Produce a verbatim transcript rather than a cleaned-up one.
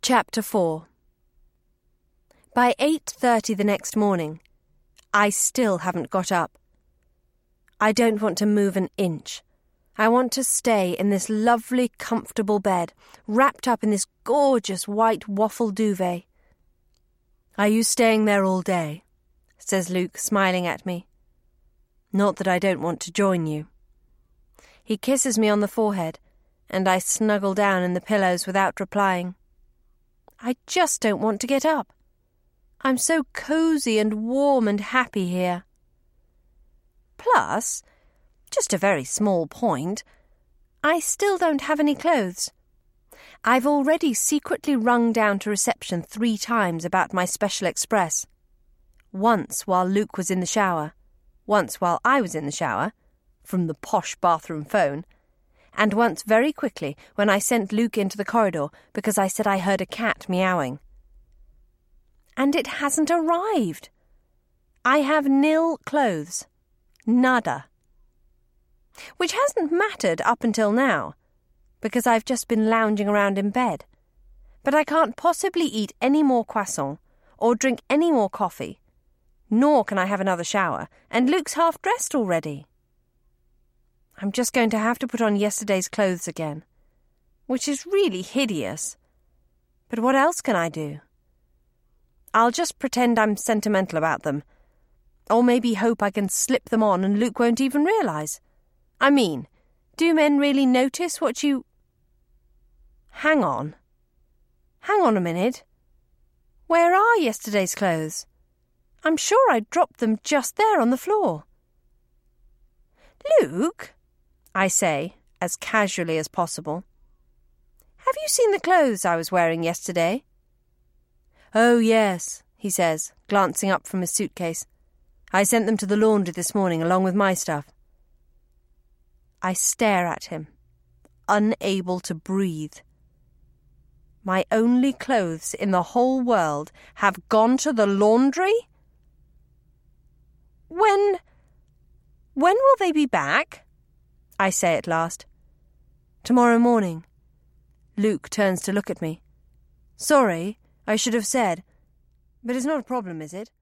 Chapter four. By eight thirty the next morning, I still haven't got up. I don't want to move an inch. I want to stay in this lovely, comfortable bed, wrapped up in this gorgeous white waffle duvet. "Are you staying there all day?" says Luke, smiling at me. "Not that I don't want to join you." He kisses me on the forehead, and I snuggle down in the pillows without replying. I just don't want to get up. I'm so cosy and warm and happy here. Plus, just a very small point, I still don't have any clothes. I've already secretly rung down to reception three times about my special express. Once while Luke was in the shower, once while I was in the shower, from the posh bathroom phone, and once very quickly when I sent Luke into the corridor because I said I heard a cat meowing. And it hasn't arrived. I have nil clothes. Nada. Which hasn't mattered up until now, because I've just been lounging around in bed. But I can't possibly eat any more croissant or drink any more coffee, nor can I have another shower, and Luke's half-dressed already. I'm just going to have to put on yesterday's clothes again, which is really hideous. But what else can I do? I'll just pretend I'm sentimental about them, or maybe hope I can slip them on and Luke won't even realise. I mean, do men really notice what you... Hang on. Hang on a minute. Where are yesterday's clothes? I'm sure I dropped them just there on the floor. Luke, I say, as casually as possible, have you seen the clothes I was wearing yesterday? Oh, yes, he says, glancing up from his suitcase. I sent them to the laundry this morning along with my stuff. I stare at him, unable to breathe. My only clothes in the whole world have gone to the laundry? When... when will they be back? I say at last. Tomorrow morning. Luke turns to look at me. Sorry, I should have said. But it's not a problem, is it?